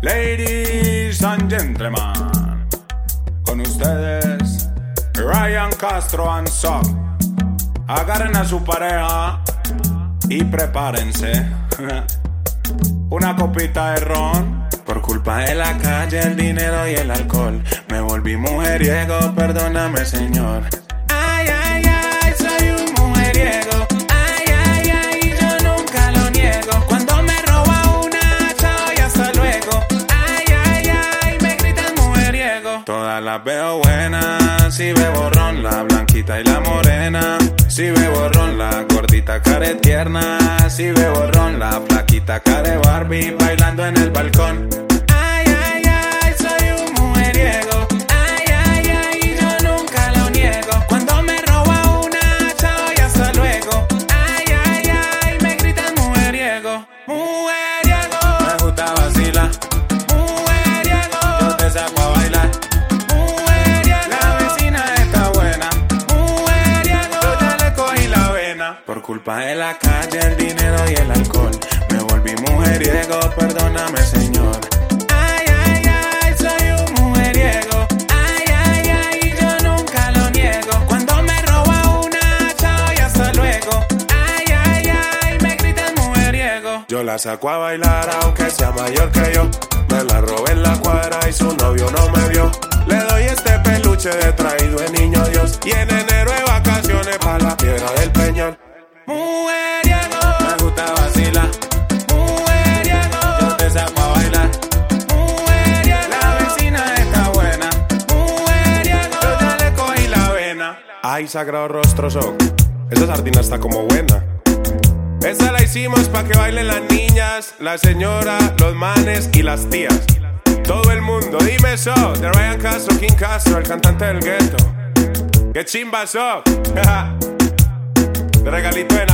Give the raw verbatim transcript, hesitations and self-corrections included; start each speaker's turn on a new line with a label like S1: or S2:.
S1: Ladies and gentlemen, con ustedes Ryan Castro and Son. Agarren a su pareja y prepárense. Una copita de ron. Por culpa de la calle, el dinero y el alcohol, me volví mujeriego, perdóname, señor. Ay, ay, ay, soy un mujeriego. Ay, ay, ay, yo nunca lo niego. Cuando me roba una, chao y hasta luego. Ay, ay, ay, me gritan mujeriego. Todas las veo buenas, si bebo ron, la blanquita y la morena. Si bebo ron, la gordita care tierna. Si bebo ron, la flaquita care Barbie bailando en el balcón. Ay, ay, ay, soy un mujeriego. Ay, ay, ay, yo nunca lo niego. Cuando me roba una, chao y hasta luego. Ay, ay, ay, me gritan mujeriego. Mujeriego. Me gusta vacilar. Mujeriego. Yo te saco a bailar. Mujeriego. La vecina está buena. Mujeriego. Yo ya le cogí la vena. Por culpa de la calle, el dinero y el alcohol, me volví mujeriego, perdóname, señor. Ay, ay, ay, soy un mujeriego. Ay, ay, ay, yo nunca lo niego. Cuando me roba una, chao y hasta luego. Ay, ay, ay, me gritan mujeriego. Yo la saco a bailar aunque sea mayor que yo. Me la robé en la cuadra y su novio no me vio. Le doy este peluche de traído de niño Dios. Y en enero de vacaciones pa' la piedra del Peñón. Mujeriego. Me gusta vacilar. Mujeriego. Yo te saco a bailar. Mujeriego. La vecina está buena. Mujeriego. Yo ya le cogí la vena. Ay, sagrado rostro soc. Esa sardina está como buena. Esta la hicimos pa' que bailen las niñas, la señora, los manes y las tías. Todo el mundo, dime so. De Ryan Castro, King Castro, el cantante del gueto. ¡Qué chimba so! De regalito de